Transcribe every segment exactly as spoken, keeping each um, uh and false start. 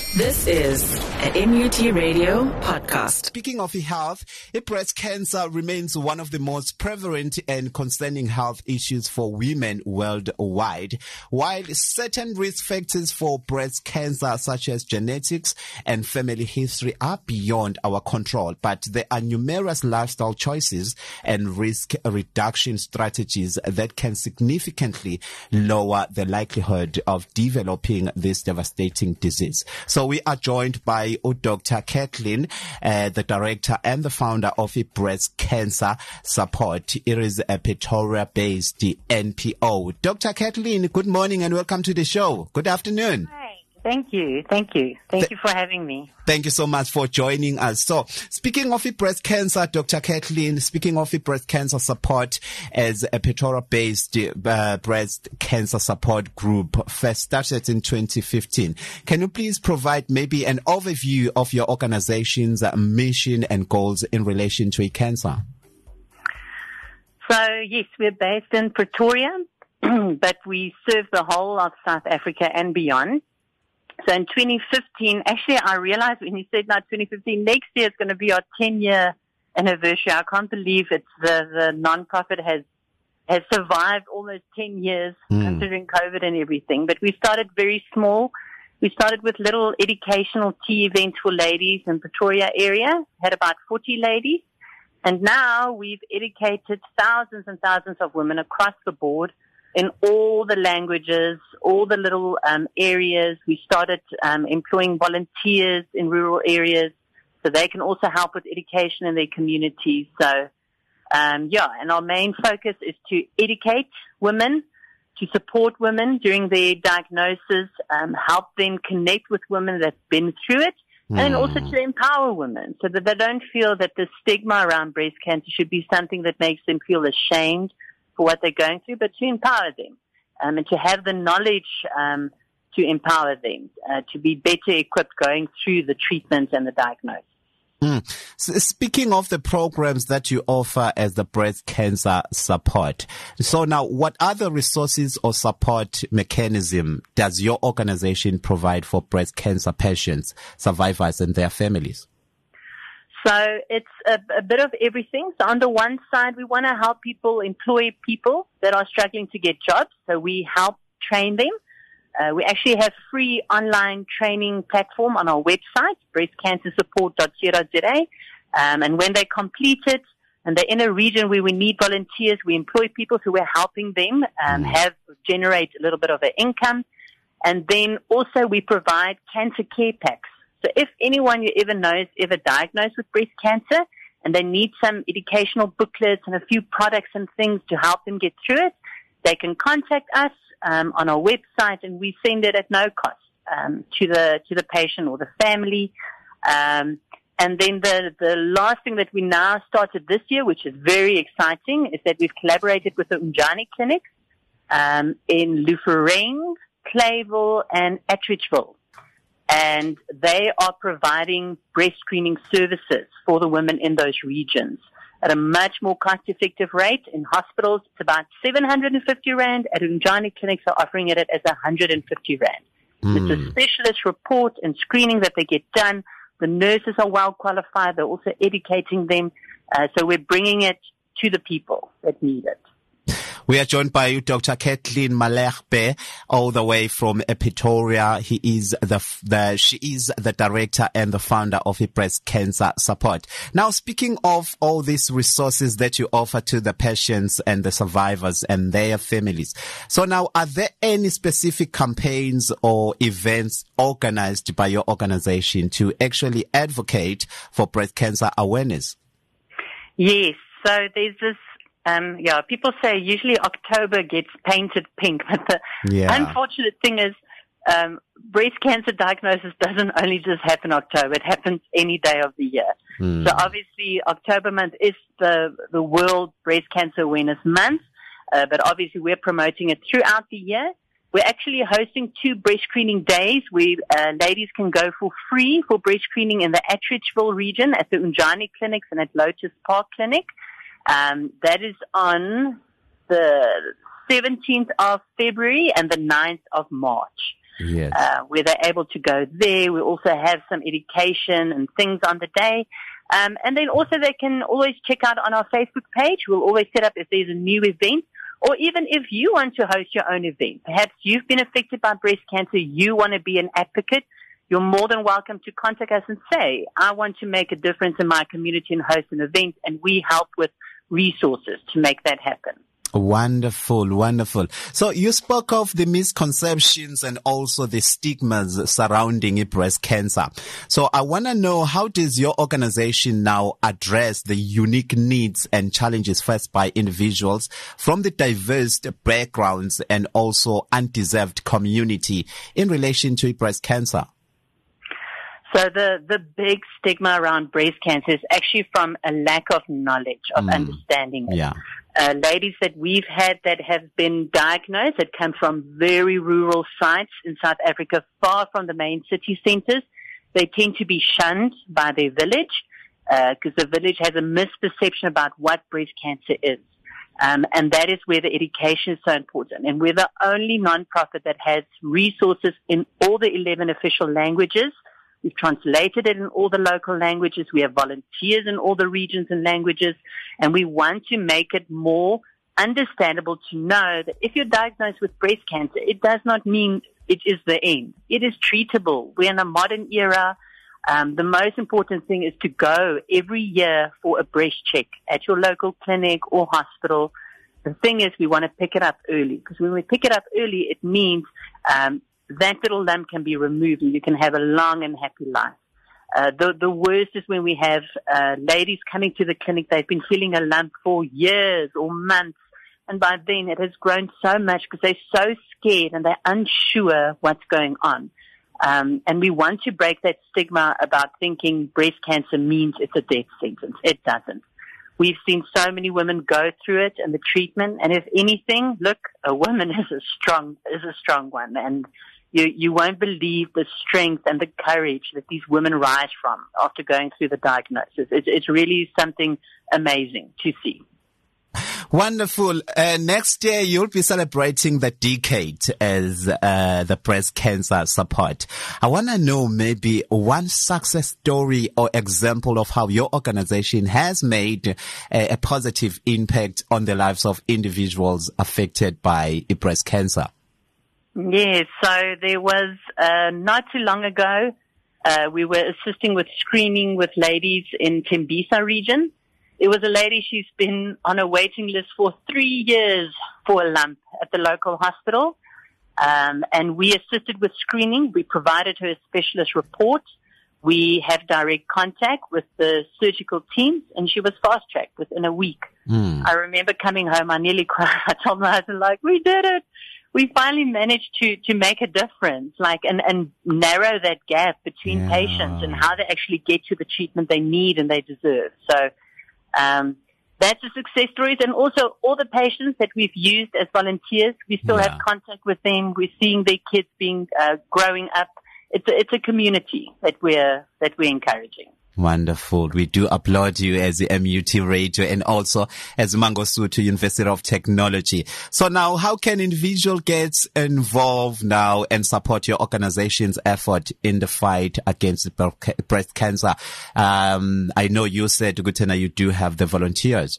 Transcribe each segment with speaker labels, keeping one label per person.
Speaker 1: This is an M U T Radio podcast.
Speaker 2: Speaking of health, breast cancer remains one of the most prevalent and concerning health issues for women worldwide. While certain risk factors for breast cancer, such as genetics and family history, are beyond our control, but there are numerous lifestyle choices and risk reduction strategies that can significantly lower the likelihood of developing this devastating disease. So we are joined by Doctor Kathleen, uh, the director and the founder of a breast cancer support. It is a Pretoria-based N P O. Doctor Kathleen, good morning and welcome to the show. Good afternoon.
Speaker 3: Hi. Thank you. Thank you. Thank Th- you for having me.
Speaker 2: Thank you so much for joining us. So, speaking of breast cancer, Doctor Kathleen, speaking of breast cancer support as a Pretoria-based uh, breast cancer support group, first started in twenty fifteen. Can you please provide maybe an overview of your organization's mission and goals in relation to cancer?
Speaker 3: So, yes, we're based in Pretoria, but we serve the whole of South Africa and beyond. So in twenty fifteen, actually I realized when you said now twenty fifteen, next year is going to be our ten year anniversary. I can't believe it's the, the non-profit has, has survived almost ten years mm. considering COVID and everything. But we started very small. We started with little educational tea events for ladies in Pretoria area, had about forty ladies. And now we've educated thousands and thousands of women across the board in all the languages, all the little um, areas. We started um, employing volunteers in rural areas so they can also help with education in their communities. So, um, yeah, and our main focus is to educate women, to support women during their diagnosis, um, help them connect with women that have been through it, mm. and then also to empower women so that they don't feel that the stigma around breast cancer should be something that makes them feel ashamed for what they're going through, but to empower them um, and to have the knowledge um, to empower them, uh, to be better equipped going through the treatment and the diagnosis.
Speaker 2: Mm. So speaking of the programs that you offer as the breast cancer support, so now what other resources or support mechanism does your organization provide for breast cancer patients, survivors, and their families?
Speaker 3: So it's a, a bit of everything. So on the one side, we want to help people employ people that are struggling to get jobs. So we help train them. Uh, we actually have free online training platform on our website, breast cancer support dot co dot za. Um, and when they complete it and they're in a region where we need volunteers, we employ people, so we're helping them um, have generate a little bit of an income. And then also we provide cancer care packs. So if anyone you ever know is ever diagnosed with breast cancer and they need some educational booklets and a few products and things to help them get through it, they can contact us um, on our website, and we send it at no cost um, to the to the patient or the family. Um, and then the the last thing that we now started this year, which is very exciting, is that we've collaborated with the Unjani clinics um, in Loughorane, Clayville, and Atteridgeville. And they are providing breast screening services for the women in those regions at a much more cost-effective rate. In hospitals, it's about seven hundred fifty rand. At Unjani clinics are offering it as one hundred fifty rand. Mm. It's a specialist report and screening that they get done. The nurses are well qualified. They're also educating them. Uh, so we're bringing it to the people that need it.
Speaker 2: We are joined by Doctor Kathleen Malherbe, all the way from Pretoria. He is the, the, she is the director and the founder of a breast cancer support. Now, speaking of all these resources that you offer to the patients and the survivors and their families. So now, are there any specific campaigns or events organized by your organization to actually advocate for breast cancer awareness?
Speaker 3: Yes. So there's this Um, yeah, people say usually October gets painted pink, but the yeah. unfortunate thing is, um, breast cancer diagnosis doesn't only just happen October. It happens any day of the year. Mm. So obviously October month is the, the World Breast Cancer Awareness Month, uh, but obviously we're promoting it throughout the year. We're actually hosting two breast screening days where uh, ladies can go for free for breast screening in the Atteridgeville region at the Unjani clinics and at Lotus Park Clinic. Um, that is on the seventeenth of February and the ninth of March.
Speaker 2: yes.
Speaker 3: uh, where they're able to go there. We also have some education and things on the day. Um, and then also they can always check out on our Facebook page. We'll always set up if there's a new event, or even if you want to host your own event. Perhaps you've been affected by breast cancer, you want to be an advocate. You're more than welcome to contact us and say, I want to make a difference in my community and host an event, and we help with resources to make that happen.
Speaker 2: Wonderful, wonderful. So you spoke of the misconceptions and also the stigmas surrounding breast cancer. So I want to know, how does your organization now address the unique needs and challenges faced by individuals from the diverse backgrounds and also undeserved community in relation to breast cancer?
Speaker 3: So the, the big stigma around breast cancer is actually from a lack of knowledge, of mm. understanding it.
Speaker 2: Yeah.
Speaker 3: Uh, ladies that we've had that have been diagnosed that come from very rural sites in South Africa, far from the main city centers, they tend to be shunned by their village because uh, the village has a misperception about what breast cancer is. Um, and that is where the education is so important. And we're the only nonprofit that has resources in all the eleven official languages. We've translated it in all the local languages. We have volunteers in all the regions and languages. And we want to make it more understandable to know that if you're diagnosed with breast cancer, it does not mean it is the end. It is treatable. We're in a modern era. Um, the most important thing is to go every year for a breast check at your local clinic or hospital. The thing is, we want to pick it up early, because when we pick it up early, it means um, that little lump can be removed and you can have a long and happy life. Uh, the, the worst is when we have uh, ladies coming to the clinic. They've been feeling a lump for years or months, and by then it has grown so much because they're so scared and they're unsure what's going on. Um, and we want to break that stigma about thinking breast cancer means it's a death sentence. It doesn't. We've seen so many women go through it and the treatment, and if anything, look, a woman is a strong is a strong one, and You, you won't believe the strength and the courage that these women rise from after going through the diagnosis. It's, it's really something amazing to see.
Speaker 2: Wonderful. Uh, next year, you'll be celebrating the decade as uh, the breast cancer support. I want to know maybe one success story or example of how your organization has made a, a positive impact on the lives of individuals affected by breast cancer.
Speaker 3: Yes, so there was, uh, not too long ago, uh, we were assisting with screening with ladies in Tembisa region. There was a lady, she's been on a waiting list for three years for a lump at the local hospital. Um, and we assisted with screening. We provided her a specialist report. We have direct contact with the surgical teams, and she was fast-tracked within a week. Mm. I remember coming home, I nearly cried. I told my husband, like, we did it. We finally managed to, to make a difference, like, and, and narrow that gap between yeah. patients and how they actually get to the treatment they need and they deserve. So, um, that's a success story. And also all the patients that we've used as volunteers, we still yeah. have contact with them. We're seeing their kids being, uh, growing up. It's a, it's a community that we're, that we're encouraging.
Speaker 2: Wonderful. We do applaud you as the M U T Radio and also as Mangosuthu University of Technology. So now, how can individuals get involved now and support your organization's effort in the fight against breast cancer? Um, I know you said, Gutena, you do have the volunteers.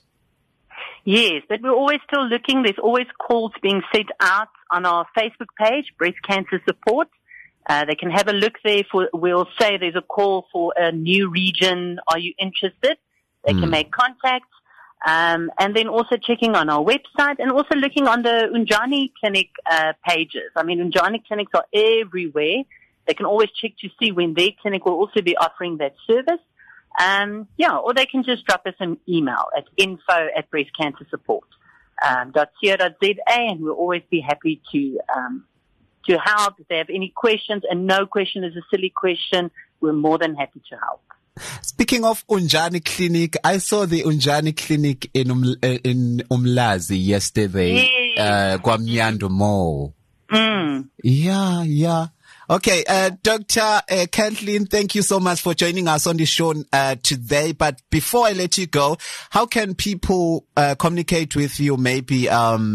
Speaker 3: Yes, but we're always still looking. There's always calls being sent out on our Facebook page, Breast Cancer Support. Uh, they can have a look there for, we'll say there's a call for a new region. Are you interested? They mm. can make contact. Um, and then also checking on our website and also looking on the Unjani Clinic, uh, pages. I mean, Unjani clinics are everywhere. They can always check to see when their clinic will also be offering that service. Um, yeah, or they can just drop us an email at info at breastcancersupport, um, dot co dot za, and we'll always be happy to, um, to help. If they have any questions, and no question is a silly question, we're more than happy to help.
Speaker 2: Speaking of Unjani Clinic, I saw the Unjani Clinic in um, in Umlazi yesterday, yes. uh, Kwamnyando Mall.
Speaker 3: Mm.
Speaker 2: Yeah, yeah. Okay, uh, Doctor Uh, Kathleen, thank you so much for joining us on the show uh, today. But before I let you go, how can people uh, communicate with you? Maybe um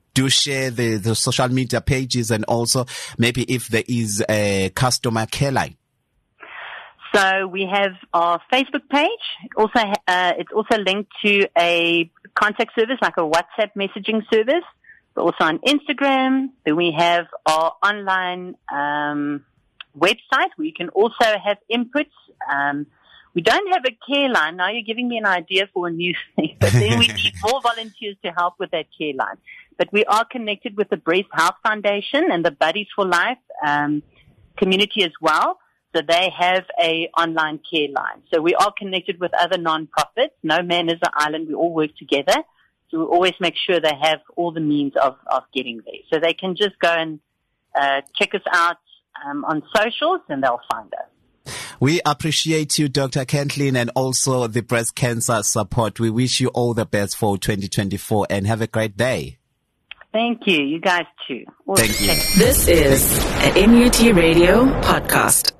Speaker 2: do share the, the social media pages, and also maybe if there is a customer care line.
Speaker 3: So we have our Facebook page. Also, uh, it's also linked to a contact service like a WhatsApp messaging service. We're also on Instagram. Then we have our online um, website where you can also have inputs. Um, we don't have a care line. Now you're giving me an idea for a new thing. But then we need more volunteers to help with that care line. But we are connected with the Breast Health Foundation and the Buddies for Life um, community as well. So they have a online care line. So we are connected with other non-profits. No man is an island. We all work together. So we always make sure they have all the means of, of getting there. So they can just go and uh, check us out um, on socials and they'll find us.
Speaker 2: We appreciate you, Doctor Kathleen, and also the breast cancer support. We wish you all the best for twenty twenty-four and have a great day.
Speaker 3: Thank you. You guys too.
Speaker 2: Thank you.
Speaker 1: This is an M U T Radio podcast.